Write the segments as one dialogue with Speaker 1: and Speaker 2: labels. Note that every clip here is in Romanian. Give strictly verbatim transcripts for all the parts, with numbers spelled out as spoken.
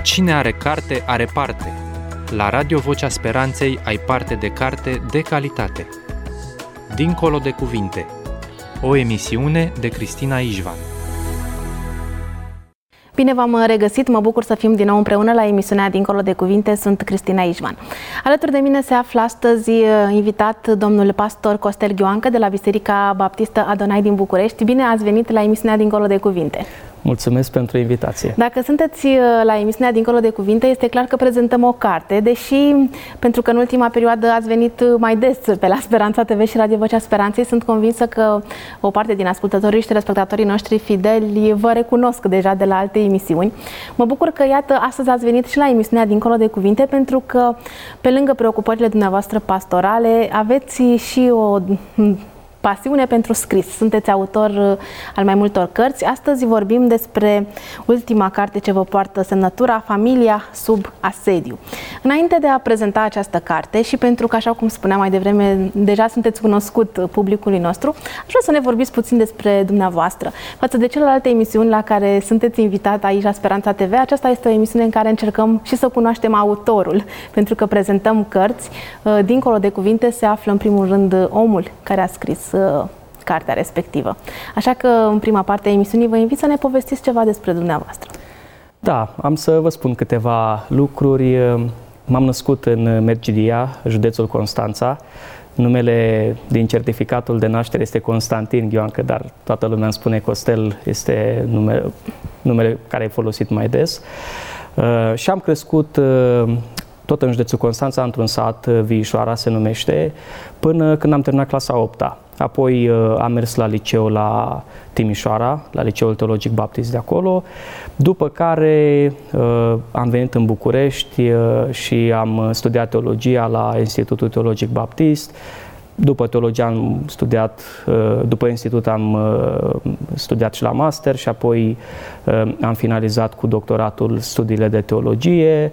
Speaker 1: Cine are carte, are parte. La Radio Vocea Speranței ai parte de carte de calitate. Dincolo de cuvinte. O emisiune de Cristina Ișvan.
Speaker 2: Bine v-am regăsit, mă bucur să fim din nou împreună la emisiunea Dincolo de Cuvinte, sunt Cristina Ișvan. Alături de mine se află astăzi invitat domnul pastor Costel Ghioancă de la Biserica Baptistă Adonai din București. Bine ați venit la emisiunea Dincolo de Cuvinte.
Speaker 3: Mulțumesc pentru invitație.
Speaker 2: Dacă sunteți la emisiunea Dincolo de Cuvinte, este clar că prezentăm o carte, deși pentru că în ultima perioadă ați venit mai des pe la Speranța T V și Radio Vocea Speranței, sunt convinsă că o parte din ascultătorii și telespectatorii noștri fideli vă recunosc deja de la alte emisiuni. Mă bucur că, iată, astăzi ați venit și la emisiunea Dincolo de Cuvinte, pentru că, pe lângă preocupările dumneavoastră pastorale, aveți și o pasiune pentru scris. Sunteți autor al mai multor cărți. Astăzi vorbim despre ultima carte ce vă poartă semnătura, Familia sub asediu. Înainte de a prezenta această carte și pentru că, așa cum spuneam mai devreme, deja sunteți cunoscut publicului nostru, aș vrea să ne vorbiți puțin despre dumneavoastră. Față de celelalte emisiuni la care sunteți invitat aici la Speranța T V, aceasta este o emisiune în care încercăm și să cunoaștem autorul, pentru că prezentăm cărți. Dincolo de cuvinte se află în primul rând omul care a scris cartea respectivă. Așa că în prima parte a emisiunii vă invit să ne povestiți ceva despre dumneavoastră.
Speaker 3: Da, am să vă spun câteva lucruri. M-am născut în Mergidia, județul Constanța. Numele din certificatul de naștere este Constantin Ghioancă, dar toată lumea îmi spune Costel, este numele, numele care e folosit mai des. Uh, și am crescut uh, tot în județul Constanța, într-un sat, Viișoara se numește, până când am terminat clasa a opta. Apoi uh, am mers la liceu la Timișoara, la Liceul Teologic Baptist de acolo, după care uh, am venit în București uh, și am studiat teologia la Institutul Teologic Baptist. După teologie am studiat, uh, după institut am uh, studiat și la master și apoi uh, am finalizat cu doctoratul studiile de teologie.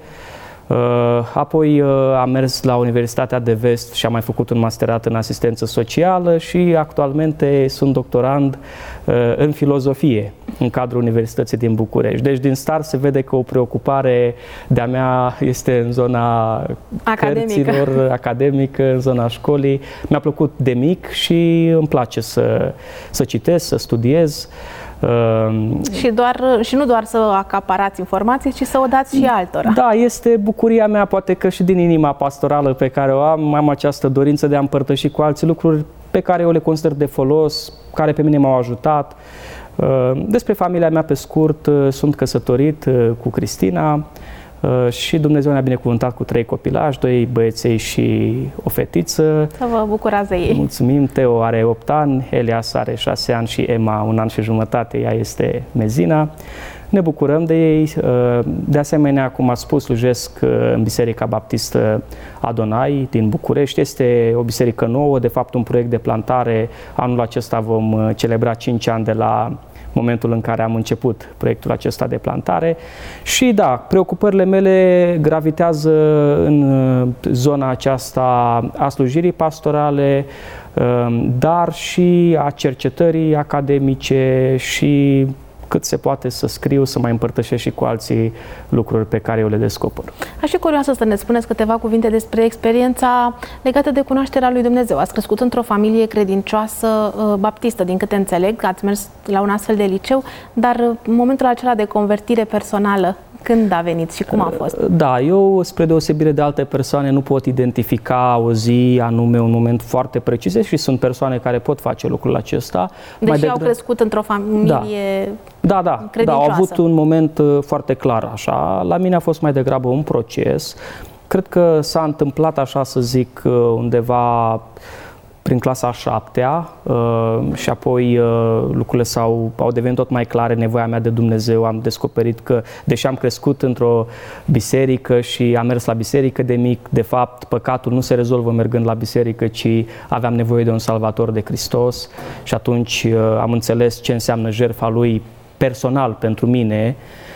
Speaker 3: Apoi am mers la Universitatea de Vest și am mai făcut un masterat în asistență socială și actualmente sunt doctorand în filozofie în cadrul Universității din București. Deci din start se vede că o preocupare de-a mea este în zona
Speaker 2: academică.
Speaker 3: cărților, academică, în zona școlii. Mi-a plăcut de mic și îmi place să, să citesc, să studiez.
Speaker 2: Uh, și, doar, și nu doar să acaparați informații, ci să o dați și altora.
Speaker 3: Da, este bucuria mea, poate că și din inima pastorală pe care o am, am această dorință de a împărtăși cu alții lucruri pe care eu le consider de folos, care pe mine m-au ajutat. Uh, despre familia mea, pe scurt, uh, sunt căsătorit uh, cu Cristina și Dumnezeu ne-a binecuvântat cu trei copilași, doi băieței și o fetiță.
Speaker 2: Să vă bucurați de ei.
Speaker 3: Mulțumim. Teo are opt ani, Elias are șase ani și Emma un an și jumătate, ea este Mezina. Ne bucurăm de ei. De asemenea, cum ați spus, slujesc în Biserica Baptistă Adonai din București. Este o biserică nouă, de fapt un proiect de plantare. Anul acesta vom celebra cinci ani de la momentul în care am început proiectul acesta de plantare. Și da, preocupările mele gravitează în zona aceasta a slujirii pastorale, dar și a cercetării academice și cât se poate să scriu, să mai împărtășesc și cu alții lucruri pe care eu le descoper.
Speaker 2: Aș fi curioasă să ne spuneți câteva cuvinte despre experiența legată de cunoașterea lui Dumnezeu. Ați crescut într-o familie credincioasă baptistă, din câte înțeleg, ați mers la un astfel de liceu, dar momentul acela de convertire personală, când a venit și cum a fost?
Speaker 3: Da, eu, spre deosebire de alte persoane, nu pot identifica o zi anume, un moment foarte precis și sunt persoane care pot face lucrul acesta.
Speaker 2: Deși mai au degră... crescut într-o familie
Speaker 3: da. Da, da, da, au avut un moment foarte clar așa. La mine a fost mai degrabă un proces. Cred că s-a întâmplat, așa să zic, undeva prin clasa a șaptea uh, și apoi uh, lucrurile s-au, au devenit tot mai clare, nevoia mea de Dumnezeu. Am descoperit că, deși am crescut într-o biserică și am mers la biserică de mic, de fapt, păcatul nu se rezolvă mergând la biserică, ci aveam nevoie de un salvator, de Hristos. Și atunci uh, am înțeles ce înseamnă jertfa Lui personal pentru mine.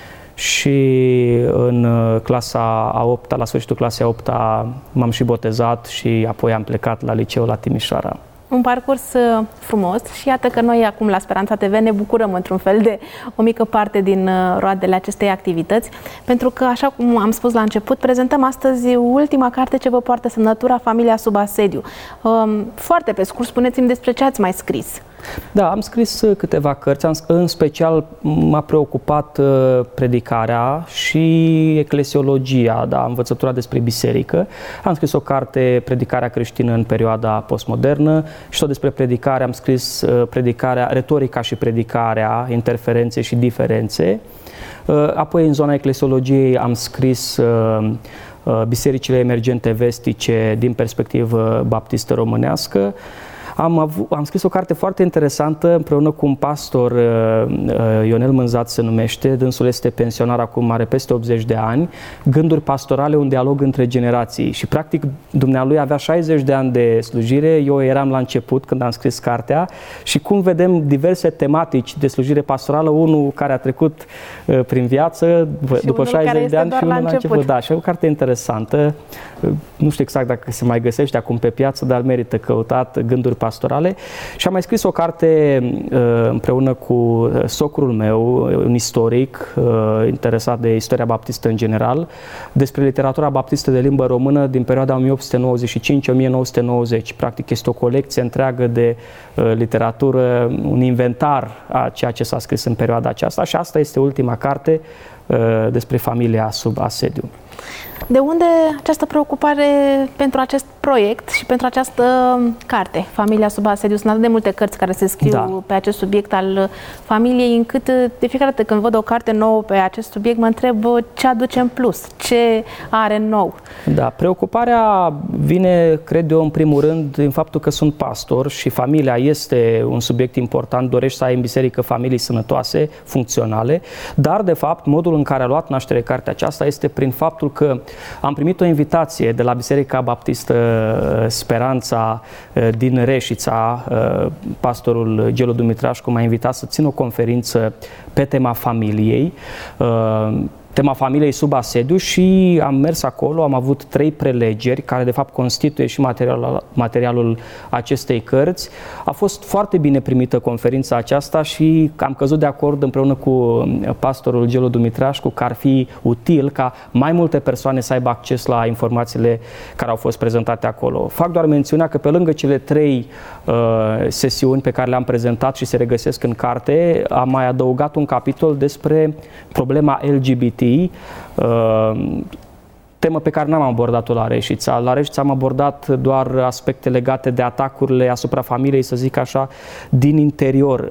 Speaker 3: Și în clasa a opta, la sfârșitul clasei a opta, m-am și botezat și apoi am plecat la liceu la Timișoara.
Speaker 2: Un parcurs frumos și iată că noi acum la Speranța T V ne bucurăm într-un fel de o mică parte din roadele acestei activități, pentru că, așa cum am spus la început, prezentăm astăzi ultima carte ce vă poartă semnătura Familia sub asediu. Foarte pe scurt, spuneți-mi despre ce ați mai scris.
Speaker 3: Da, am scris câteva cărți, în special m-a preocupat predicarea și eclesiologia, da, învățătura despre biserică. Am scris o carte, Predicarea creștină în perioada postmodernă, și tot despre predicare am scris predicarea, retorica și predicarea, interferențe și diferențe. Apoi, în zona eclesiologiei, am scris bisericile emergente vestice din perspectivă baptistă românească. Am, avut, am scris o carte foarte interesantă împreună cu un pastor, Ionel Mânzat se numește, dânsul este pensionar acum, are peste optzeci de ani, Gânduri pastorale, un dialog între generații. Și practic dumnealui avea șaizeci de ani de slujire, eu eram la început când am scris cartea și cum vedem diverse tematici de slujire pastorală, unul care a trecut prin viață
Speaker 2: și
Speaker 3: după șaizeci de ani și unul la început. început. Da, și o carte interesantă, nu știu exact dacă se mai găsește acum pe piață, dar merită căutat, Gânduri pastorale. Și am mai scris o carte împreună cu socrul meu, un istoric interesat de istoria baptistă în general, despre literatura baptistă de limbă română din perioada o mie opt sute nouăzeci și cinci - o mie nouă sute nouăzeci. Practic este o colecție întreagă de literatură, un inventar a ceea ce s-a scris în perioada aceasta și asta este ultima carte despre familia sub asediu.
Speaker 2: De unde această preocupare pentru acest proiect și pentru această carte, Familia sub asediu? Sunt atât de multe cărți care se scriu da. pe acest subiect al familiei, încât de fiecare dată când văd o carte nouă pe acest subiect, mă întreb ce aduce în plus, ce are nou.
Speaker 3: Da, preocuparea vine, cred eu, în primul rând, din faptul că sunt pastor și familia este un subiect important, dorești să ai în biserică familii sănătoase, funcționale, dar, de fapt, modul în care a luat naștere cartea aceasta este prin faptul că am primit o invitație de la Biserica Baptistă Speranța din Reșița. Pastorul Gelu Dumitrașcu m-a invitat să țin o conferință pe tema familiei, tema familiei sub asediu, și am mers acolo, am avut trei prelegeri care de fapt constituie și materialul, materialul acestei cărți. A fost foarte bine primită conferința aceasta și am căzut de acord împreună cu pastorul Gelu Dumitrașcu că ar fi util ca mai multe persoane să aibă acces la informațiile care au fost prezentate acolo. Fac doar mențiunea că pe lângă cele trei uh, sesiuni pe care le-am prezentat și se regăsesc în carte, am mai adăugat un capitol despre problema L G B T, Uh, temă pe care n-am abordat-o la Reșița. La Reșița am abordat doar aspecte legate de atacurile asupra familiei, să zic așa, din interior,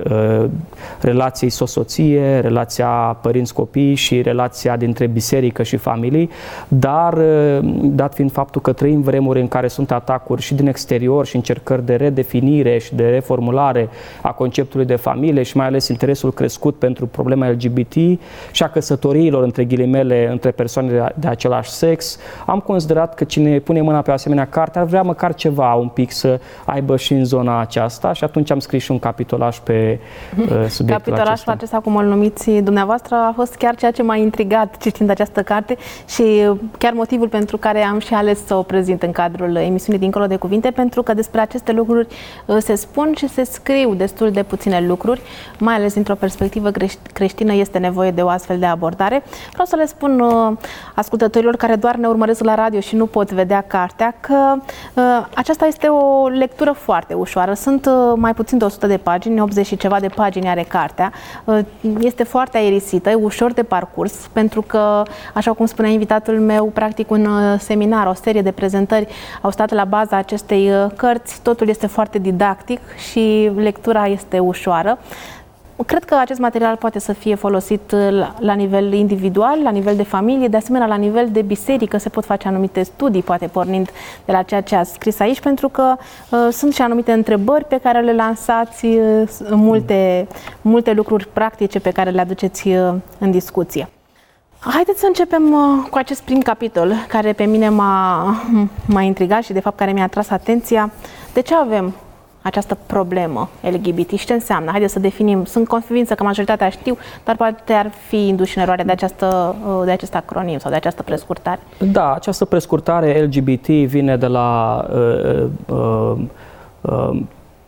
Speaker 3: relației soț-soție, relația părinți-copii și relația dintre biserică și familii, dar dat fiind faptul că trăim vremuri în care sunt atacuri și din exterior și încercări de redefinire și de reformulare a conceptului de familie și mai ales interesul crescut pentru problema L G B T și a căsătoriilor, între ghilimele, între persoane de, de același sex, am considerat că cine pune mâna pe o asemenea carte ar vrea măcar ceva un pic să aibă și în zona aceasta și atunci am scris și un capitolaș pe uh, subiectul
Speaker 2: Capitolașul
Speaker 3: acesta.
Speaker 2: acesta, cum îl numiți dumneavoastră, a fost chiar ceea ce m-a intrigat citind această carte și chiar motivul pentru care am și ales să o prezint în cadrul emisiunii Dincolo de Cuvinte, pentru că despre aceste lucruri se spun și se scriu destul de puține lucruri, mai ales dintr-o perspectivă creștină este nevoie de o astfel de abordare. Vreau să le spun uh, ascultătorilor care doar ne urmăresc la radio și nu pot vedea cartea că uh, aceasta este o lectură foarte ușoară. Sunt uh, mai puțin de o sută de pagini, optzeci și ceva de pagini are cartea. Uh, este foarte aerisită, e ușor de parcurs, pentru că, așa cum spunea invitatul meu, practic un uh, seminar, o serie de prezentări au stat la baza acestei uh, cărți. Totul este foarte didactic și lectura este ușoară. Cred că acest material poate să fie folosit la, la nivel individual, la nivel de familie, de asemenea la nivel de biserică se pot face anumite studii, poate pornind de la ceea ce ați scris aici, pentru că uh, sunt și anumite întrebări pe care le lansați, uh, multe, multe lucruri practice pe care le aduceți uh, în discuție. Haideți să începem uh, cu acest prim capitol, care pe mine m-a, m-a intrigat și de fapt care mi-a atras atenția. De ce avem această problemă L G B T și ce înseamnă? Haideți să definim. Sunt convinsă că majoritatea știu, dar poate ar fi induși în eroare de, această, de acest acronim sau de această prescurtare.
Speaker 3: Da, această prescurtare L G B T vine de la uh, uh, uh,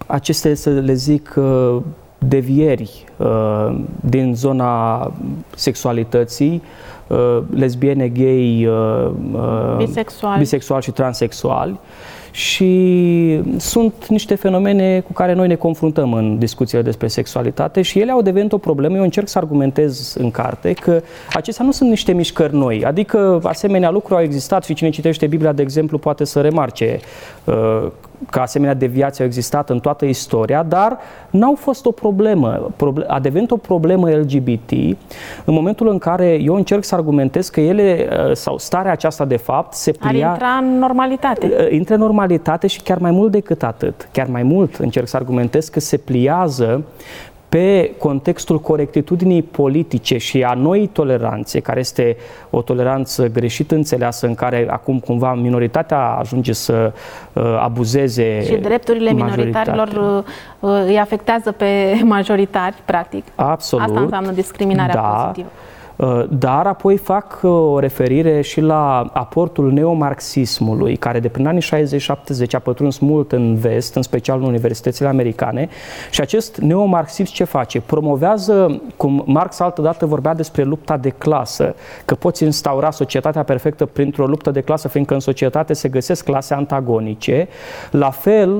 Speaker 3: aceste, să le zic, devieri din zona sexualității, lesbiene, gay,
Speaker 2: bisexuali,
Speaker 3: bisexuali și transexuali. Și sunt niște fenomene cu care noi ne confruntăm în discuțiile despre sexualitate și ele au devenit o problemă. Eu încerc să argumentez în carte că acestea nu sunt niște mișcări noi, adică asemenea lucruri au existat și cine citește Biblia, de exemplu, poate să remarce uh, că asemenea deviații au existat în toată istoria, dar n-au fost o problemă. A devenit o problemă L G B T în momentul în care eu încerc să argumentez că ele, sau starea aceasta de fapt, se plia...
Speaker 2: Ar intra în normalitate.
Speaker 3: Intră în normalitate și chiar mai mult decât atât. Chiar mai mult încerc să argumentez că se pliază pe contextul corectitudinii politice și a noii toleranțe, care este o toleranță greșit înțeleasă, în care acum cumva minoritatea ajunge să uh, abuzeze
Speaker 2: și drepturile minoritarilor uh, îi afectează pe majoritari, practic.
Speaker 3: Absolut.
Speaker 2: Asta înseamnă discriminarea
Speaker 3: da.
Speaker 2: pozitivă.
Speaker 3: Dar apoi fac o referire și la aportul neomarxismului, care de prin anii șaizeci șaptezeci a pătruns mult în vest, în special în universitățile americane. Și acest neomarxism ce face? Promovează, cum Marx altădată vorbea despre lupta de clasă, că poți instaura societatea perfectă printr-o luptă de clasă, fiindcă în societate se găsesc clase antagonice. La fel,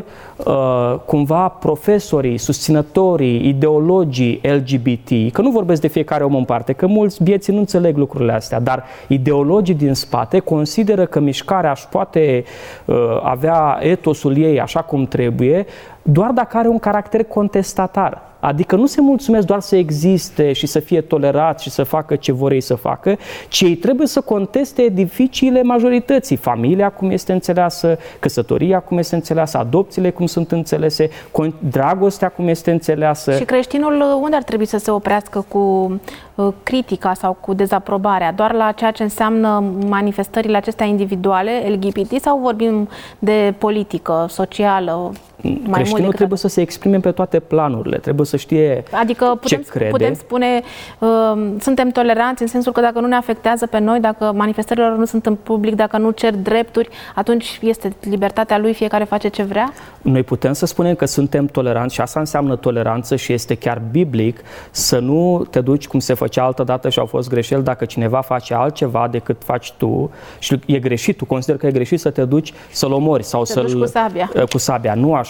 Speaker 3: cumva profesorii, susținătorii, ideologii L G B T, că nu vorbesc de fiecare om în parte, că mulți bieții nu înțeleg lucrurile astea, dar ideologii din spate consideră că mișcarea își poate uh, avea etosul ei așa cum trebuie, doar dacă are un caracter contestatar. Adică nu se mulțumesc doar să existe și să fie tolerați și să facă ce vor ei să facă, ci ei trebuie să conteste edificiile majorității. Familia cum este înțeleasă, căsătoria cum este înțeleasă, adopțiile cum sunt înțelese, dragostea cum este înțeleasă.
Speaker 2: Și creștinul unde ar trebui să se oprească cu critica sau cu dezaprobarea? Doar la ceea ce înseamnă manifestările acestea individuale, L G B T, sau vorbim de politică, socială? Mai
Speaker 3: Creștinul trebuie să se exprime pe toate planurile, trebuie să știe
Speaker 2: adică putem,
Speaker 3: ce crede.
Speaker 2: Putem spune, uh, suntem toleranți în sensul că dacă nu ne afectează pe noi, dacă manifestările lor nu sunt în public, dacă nu cer drepturi, atunci este libertatea lui, fiecare face ce vrea?
Speaker 3: Noi putem să spunem că suntem toleranți și asta înseamnă toleranță și este chiar biblic să nu te duci cum se făcea altădată și au fost greșeli dacă cineva face altceva decât faci tu și e greșit, tu consideri că e greșit să te duci să-l omori sau
Speaker 2: te
Speaker 3: să-l...
Speaker 2: cu sabia.
Speaker 3: Cu sabia, nu așa.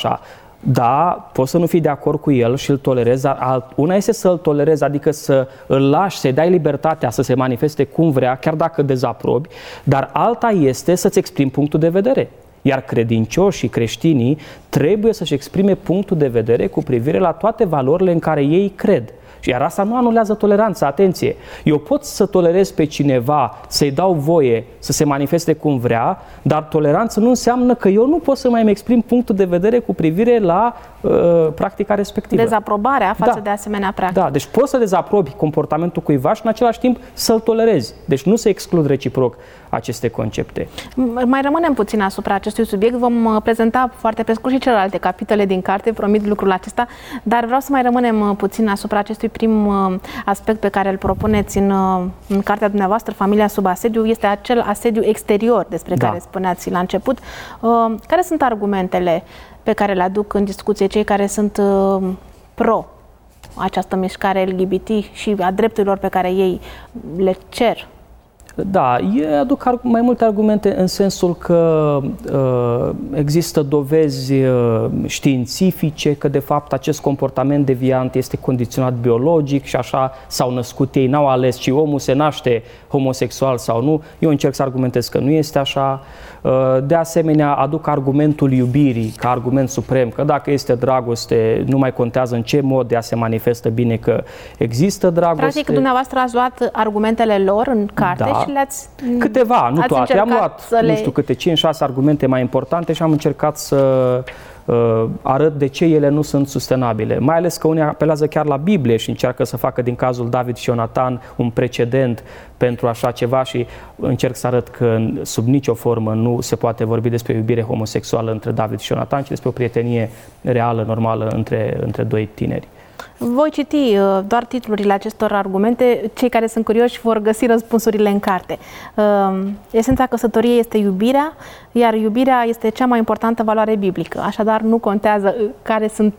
Speaker 3: Da, poți să nu fii de acord cu el și îl tolerezi, dar una este să îl tolerezi, adică să îl lași, să-i dai libertatea să se manifeste cum vrea, chiar dacă dezaprobi, dar alta este să-ți exprimi punctul de vedere. Iar credincioșii, creștinii, trebuie să-și exprime punctul de vedere cu privire la toate valorile în care ei cred. Iar asta nu anulează toleranța, atenție. Eu pot să tolerez pe cineva, să-i dau voie să se manifeste cum vrea, dar toleranță nu înseamnă că eu nu pot să mai îmi exprim punctul de vedere cu privire la uh, practica respectivă.
Speaker 2: Dezaprobarea față
Speaker 3: da.
Speaker 2: de asemenea practică.
Speaker 3: Da, deci poți să dezaprobi comportamentul cuiva și în același timp să-l tolerezi. Deci nu se exclud reciproc aceste concepte.
Speaker 2: Mai rămânem puțin asupra acestui subiect. Vom prezenta foarte pe scurt și celelalte capitole din carte, promit lucrul acesta, dar vreau să mai rămânem puțin asupra acestui prim aspect pe care îl propuneți în, în cartea dumneavoastră, Familia sub asediu, este acel asediu exterior despre da. care spuneați la început. Care sunt argumentele pe care le aduc în discuție cei care sunt pro această mișcare L G B T și a drepturilor pe care ei le cer?
Speaker 3: Da, eu aduc mai multe argumente în sensul că uh, există dovezi uh, științifice că de fapt acest comportament deviant este condiționat biologic și așa s-au născut ei, n-au ales, ci omul se naște homosexual sau nu. Eu încerc să argumentez că nu este așa. Uh, de asemenea, aduc argumentul iubirii ca argument suprem, că dacă este dragoste, nu mai contează în ce mod ea se manifestă bine, că există dragoste.
Speaker 2: Practic, dumneavoastră ați luat argumentele lor în carte
Speaker 3: da.
Speaker 2: și le-ați
Speaker 3: Câteva, nu toate. Am luat,
Speaker 2: le...
Speaker 3: nu știu, câte cinci șase argumente mai importante și am încercat să uh, arăt de ce ele nu sunt sustenabile. Mai ales că unii apelează chiar la Biblie și încearcă să facă din cazul David și Ionatan un precedent pentru așa ceva și încerc să arăt că sub nicio formă nu se poate vorbi despre iubire homosexuală între David și Ionatan, ci despre o prietenie reală, normală între, între doi tineri.
Speaker 2: Voi citi doar titlurile acestor argumente. Cei care sunt curioși vor găsi răspunsurile în carte. Esența căsătoriei este iubirea, iar iubirea este cea mai importantă valoare biblică. Așadar, nu contează care sunt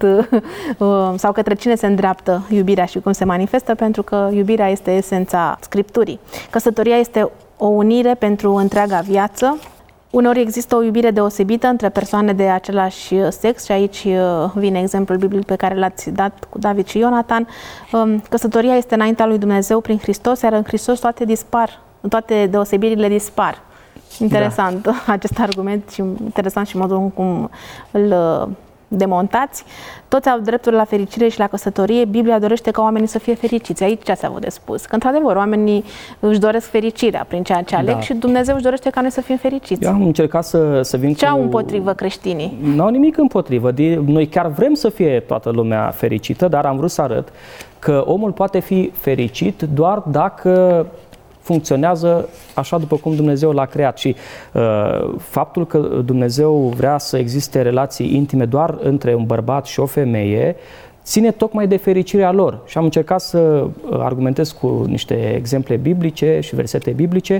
Speaker 2: sau către cine se îndreaptă iubirea și cum se manifestă, pentru că iubirea este esența Scripturii. Căsătoria este o unire pentru întreaga viață. Uneori există o iubire deosebită între persoane de același sex și aici vine exemplul biblic pe care l-ați dat cu David și Ionatan. Căsătoria este înaintea lui Dumnezeu prin Hristos, iar în Hristos toate dispar, toate deosebirile dispar. Interesant da. Acest argument și interesant și modul în cum îl demontați. Toți au dreptul la fericire și la căsătorie. Biblia dorește ca oamenii să fie fericiți. Aici ce ați avut de spus? Că, într-adevăr, oamenii își doresc fericirea prin ceea ce aleg da. Și Dumnezeu își dorește ca noi să fim fericiți.
Speaker 3: Eu am încercat să, să vin
Speaker 2: ce
Speaker 3: cu...
Speaker 2: au împotrivă creștinii?
Speaker 3: N-au nimic împotrivă. Noi chiar vrem să fie toată lumea fericită, dar am vrut să arăt că omul poate fi fericit doar dacă funcționează așa după cum Dumnezeu l-a creat și uh, faptul că Dumnezeu vrea să existe relații intime doar între un bărbat și o femeie ține tocmai de fericirea lor. Și am încercat să argumentez cu niște exemple biblice și versete biblice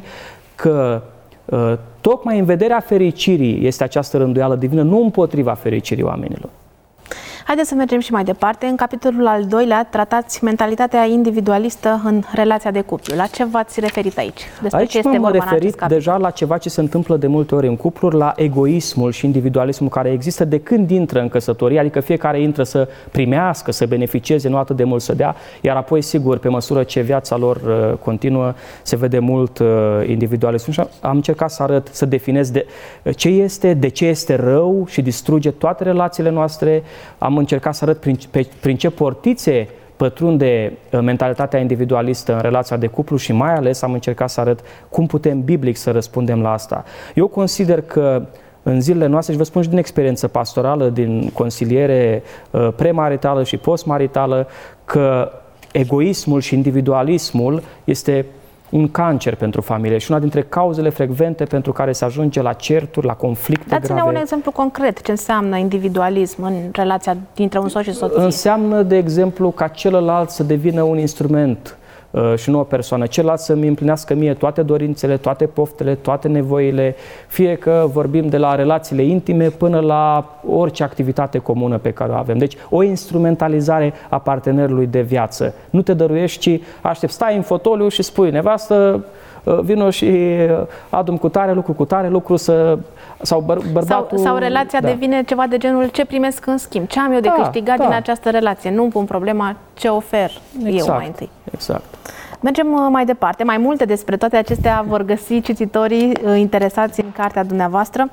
Speaker 3: că uh, tocmai în vederea fericirii este această rânduială divină, nu împotriva fericirii oamenilor.
Speaker 2: Haideți să mergem și mai departe. În capitolul al doilea tratați mentalitatea individualistă în relația de cuplu. La ce v-ați referit aici? Despre
Speaker 3: aici
Speaker 2: ce este
Speaker 3: m-am
Speaker 2: vorba
Speaker 3: referit deja la ceva ce se întâmplă de multe ori în cupluri, la egoismul și individualismul care există de când intră în căsătorie, adică fiecare intră să primească, să beneficieze, nu atât de mult să dea, iar apoi, sigur, pe măsură ce viața lor uh, continuă, se vede mult uh, individualism. Și am încercat să arăt, să definez de ce este, de ce este rău și distruge toate relațiile noastre. Am încercat să arăt prin, pe, prin ce portițe pătrunde mentalitatea individualistă în relația de cuplu și mai ales am încercat să arăt cum putem biblic să răspundem la asta. Eu consider că în zilele noastre, și vă spun și din experiență pastorală, din consiliere premaritală și postmaritală, că egoismul și individualismul este un cancer pentru familie și una dintre cauzele frecvente pentru care se ajunge la certuri, la conflicte grave.
Speaker 2: Dați-ne un exemplu concret. Ce înseamnă individualism în relația dintre un soț și soție?
Speaker 3: Înseamnă, de exemplu, ca celălalt să devină un instrument uh, și nu o persoană. Celălalt să-mi împlinească mie toate dorințele, toate poftele, toate nevoile, fie că vorbim de la relațiile intime până la orice activitate comună pe care o avem. Deci, o instrumentalizare a partenerului de viață. Nu te dăruiești, ci aștept, stai în fotoliu și spui, nevastă, vino și adu-mi cu tare lucru, cu tare lucru, să, sau băr, bărbatul...
Speaker 2: Sau, sau relația da. devine ceva de genul ce primesc în schimb, ce am eu de da, câștigat da. din această relație. Nu îmi pun problema ce ofer
Speaker 3: exact,
Speaker 2: eu mai întâi.
Speaker 3: Exact.
Speaker 2: Mergem mai departe. Mai multe despre toate acestea vor găsi cititorii interesați în cartea dumneavoastră.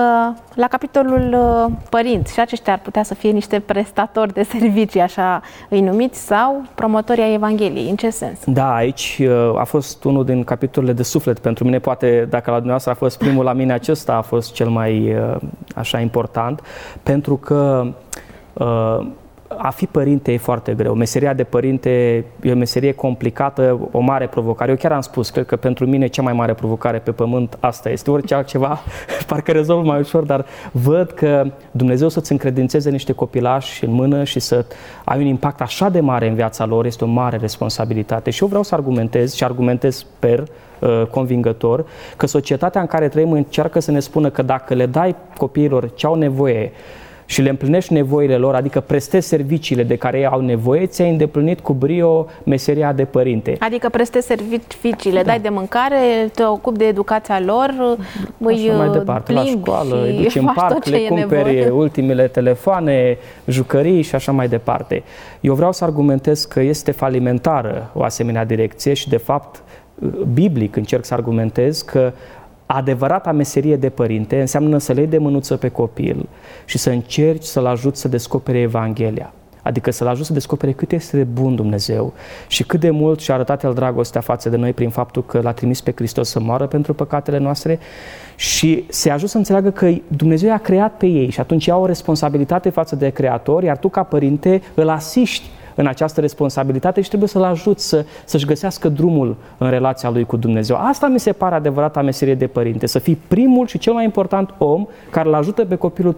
Speaker 2: La capitolul părinți, și aceștia ar putea să fie niște prestatori de servicii, așa îi numiți, sau promotorii ai Evangheliei. În ce sens? Da,
Speaker 3: aici a fost unul din capitolele de suflet pentru mine. Poate dacă la dumneavoastră a fost primul, la mine acesta a fost cel mai așa important, pentru că a fi părinte e foarte greu. Meseria de părinte e o meserie complicată, o mare provocare. Eu chiar am spus, cred că pentru mine cea mai mare provocare pe pământ asta este. Orice altceva parcă rezolv mai ușor, dar văd că Dumnezeu să-ți încredințeze niște copilași în mână și să ai un impact așa de mare în viața lor este o mare responsabilitate. Și eu vreau să argumentez și argumentez, sper, convingător, că societatea în care trăim încearcă să ne spună că dacă le dai copiilor ce au nevoie și le împlinești nevoile lor, adică prestezi serviciile de care ei au nevoie, ți-ai îndeplinit cu brio meseria de părinte.
Speaker 2: Adică prestezi serviciile, da. dai de mâncare, te ocupi de educația lor, îi
Speaker 3: mai departe, la școală, îi duci în parc, le cumperi nevoie. ultimele telefoane, jucării și așa mai departe. Eu vreau să argumentez că este falimentară o asemenea direcție și, de fapt, biblic încerc să argumentez că adevărata meserie de părinte înseamnă să le iei de mânuță pe copil și să încerci să-l ajuți să descopere Evanghelia. Adică să-l ajuți să descopere cât este de bun Dumnezeu și cât de mult și-a arătat El dragostea față de noi prin faptul că L-a trimis pe Hristos să moară pentru păcatele noastre și să-i ajut să înțeleagă că Dumnezeu i-a creat pe ei și atunci au o responsabilitate față de Creator, iar tu ca părinte îl asiști în această responsabilitate și trebuie să-l ajuți să, să-și găsească drumul în relația lui cu Dumnezeu. Asta mi se pare adevărata meserie de părinte, să fii primul și cel mai important om care îl ajută pe copilul tău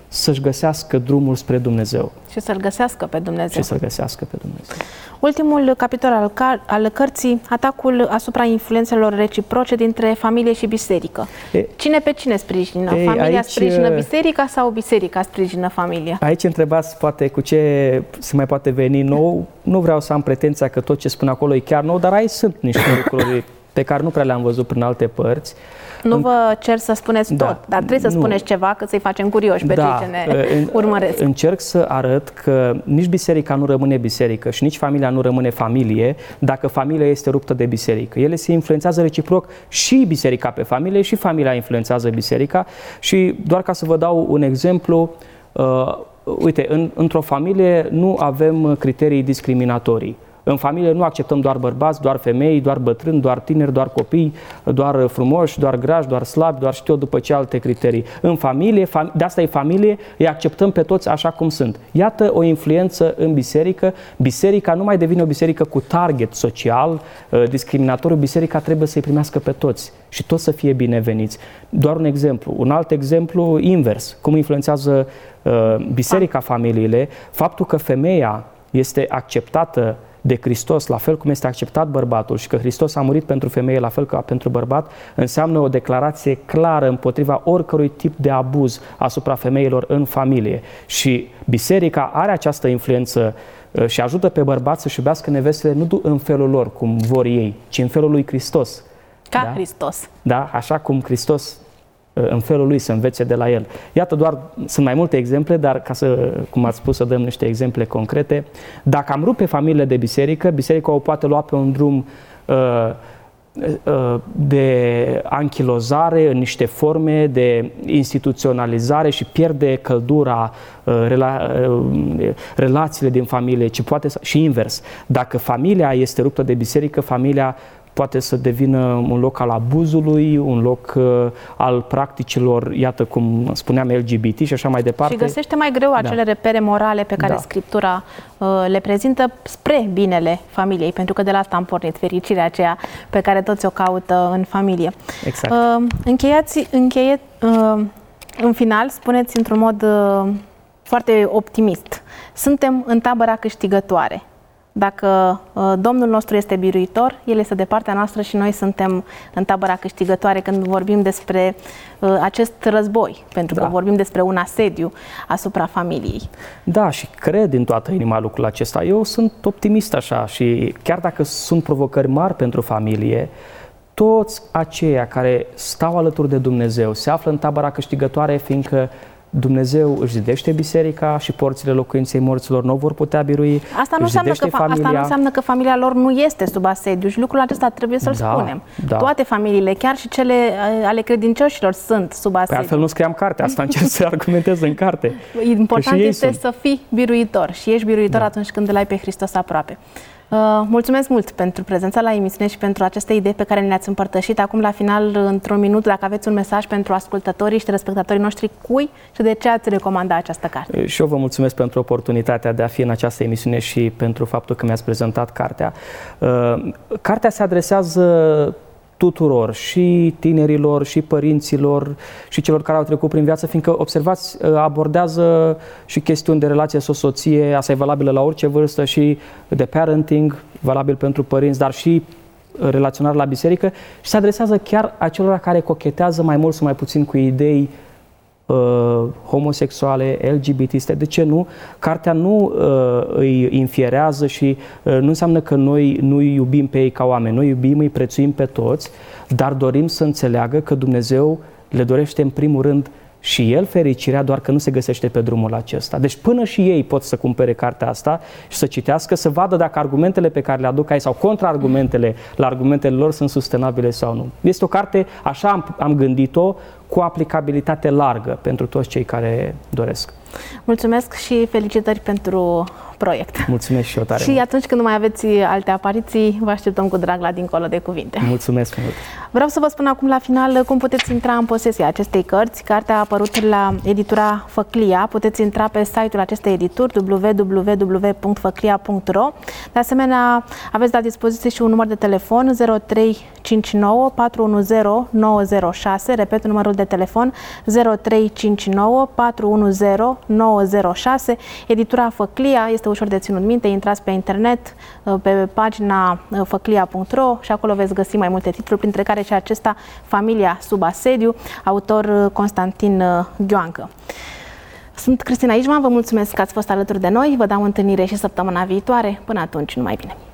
Speaker 3: să-și găsească drumul spre Dumnezeu.
Speaker 2: Și să-L găsească pe Dumnezeu.
Speaker 3: Și să-L găsească pe Dumnezeu.
Speaker 2: Ultimul capitol al, car- al cărții, atacul asupra influențelor reciproce dintre familie și biserică. E, cine pe cine sprijină? E, familia aici, sprijină biserica sau biserica sprijină familia?
Speaker 3: Aici întrebați poate cu ce se mai poate veni nou. Nu vreau să am pretenția că tot ce spun acolo e chiar nou, dar aici sunt niște lucruri pe care nu prea le-am văzut prin alte părți.
Speaker 2: Nu vă cer să spuneți da, tot, dar trebuie să nu. spuneți ceva, că să-i facem curioși pe da, cei ce ne în, urmăresc.
Speaker 3: Încerc să arăt că nici biserica nu rămâne biserică și nici familia nu rămâne familie dacă familia este ruptă de biserică. Ele se influențează reciproc, și biserica pe familie și familia influențează biserica. Și doar ca să vă dau un exemplu, uh, uite, în, într-o familie nu avem criterii discriminatorii. În familie nu acceptăm doar bărbați, doar femei, doar bătrâni, doar tineri, doar copii, doar frumoși, doar grași, doar slabi, doar știu după ce alte criterii. În familie, de asta e familie, îi acceptăm pe toți așa cum sunt. Iată o influență în biserică. Biserica nu mai devine o biserică cu target social, discriminatoriu. Biserica trebuie să-i primească pe toți și toți să fie bineveniți. Doar un exemplu. Un alt exemplu invers. Cum influențează uh, biserica familiile? Faptul că femeia este acceptată de Hristos, la fel cum este acceptat bărbatul, și că Hristos a murit pentru femeie la fel ca pentru bărbat, înseamnă o declarație clară împotriva oricărui tip de abuz asupra femeilor în familie. Și biserica are această influență și ajută pe bărbați să-și iubească nevestele nu în felul lor, cum vor ei, ci în felul lui Hristos.
Speaker 2: Ca
Speaker 3: da?
Speaker 2: Hristos.
Speaker 3: Da, așa cum Hristos în felul lui să învețe de la el. Iată, doar sunt mai multe exemple, dar ca să, cum ați spus, să dăm niște exemple concrete. Dacă am rupe familiile de biserică, biserica o poate lua pe un drum uh, uh, de anchilozare, în niște forme de instituționalizare și pierde căldura, uh, rela, uh, relațiile din familie, ci poate și invers. Dacă familia este ruptă de biserică, familia poate să devină un loc al abuzului, un loc uh, al practicilor, iată cum spuneam, L G B T și așa mai departe.
Speaker 2: Și găsește mai greu acele da. repere morale pe care da. Scriptura uh, le prezintă spre binele familiei, pentru că de la asta am pornit, fericirea aceea pe care toți o caută în familie.
Speaker 3: Exact.
Speaker 2: Uh, încheiați, încheiet, uh, în final, spuneți într-un mod uh, foarte optimist, suntem în tabăra câștigătoare. Dacă uh, Domnul nostru este biruitor, El este de partea noastră și noi suntem în tabăra câștigătoare când vorbim despre uh, acest război, pentru da. că vorbim despre un asediu asupra familiei.
Speaker 3: Da, și cred din toată inima lucrul acesta. Eu sunt optimist așa și chiar dacă sunt provocări mari pentru familie, toți aceia care stau alături de Dumnezeu se află în tabăra câștigătoare, fiindcă Dumnezeu își zidește biserica și porțile locuinței morților nu vor putea birui.
Speaker 2: Asta nu, înseamnă că, asta nu înseamnă că familia lor nu este sub asediu și lucrul acesta trebuie să-l da, spunem. Da. Toate familiile, chiar și cele ale credincioșilor, sunt sub asediu.
Speaker 3: Pe altfel nu scriam cartea, asta încerc să argumentez în carte.
Speaker 2: Important este sunt. să fii biruitor și ești biruitor da. atunci când îl ai pe Hristos aproape. Uh, mulțumesc mult pentru prezența la emisiune și pentru aceste idei pe care ne-ați împărtășit. Acum, la final, într-un minut, dacă aveți un mesaj pentru ascultătorii și telespectatorii noștri, cui și de ce ați recomanda această carte?
Speaker 3: Și eu vă mulțumesc pentru oportunitatea de a fi în această emisiune și pentru faptul că mi-ați prezentat cartea. Uh, cartea se adresează tuturor, și tinerilor, și părinților, și celor care au trecut prin viață, fiindcă, observați, abordează și chestiuni de relație soț-soție, asta e valabilă la orice vârstă, și de parenting, valabil pentru părinți, dar și relaționare la biserică, și se adresează chiar acelora care cochetează mai mult sau mai puțin cu idei uh, homosexuale, L G B T-ste. De ce nu? Cartea nu uh, îi infierează și uh, nu înseamnă că noi nu îi iubim pe ei ca oameni. Noi iubim, îi prețuim pe toți, dar dorim să înțeleagă că Dumnezeu le dorește în primul rând și El fericirea, doar că nu se găsește pe drumul acesta. Deci până și ei pot să cumpere cartea asta și să citească, să vadă dacă argumentele pe care le aduc aici sau contraargumentele la argumentele lor sunt sustenabile sau nu. Este o carte, așa am, am gândit-o, cu aplicabilitate largă pentru toți cei care doresc.
Speaker 2: Mulțumesc și felicitări pentru proiect.
Speaker 3: Mulțumesc și eu tare
Speaker 2: Și
Speaker 3: mult.
Speaker 2: atunci când mai aveți alte apariții, vă așteptăm cu drag la Dincolo de Cuvinte.
Speaker 3: Mulțumesc mult!
Speaker 2: Vreau să vă spun acum la final cum puteți intra în posesia acestei cărți. Cartea a apărut la editura Făclia. Puteți intra pe site-ul acestei edituri w w w punct făclia punct r o. De asemenea, aveți la dispoziție și un număr de telefon zero trei cinci nouă patru unu zero nouă zero șase. Repet numărul de telefon zero trei cinci nouă patru unu zero nouă zero șase. Editura Făclia este ușor de ținut minte. Intrați pe internet, pe pagina făclia punct r o și acolo veți găsi mai multe titluri, printre care și acesta, Familia sub asediu, autor Constantin Ghioancă. Sunt Cristina Ijman, vă mulțumesc că ați fost alături de noi, vă dau întâlnire și săptămâna viitoare. Până atunci, numai bine!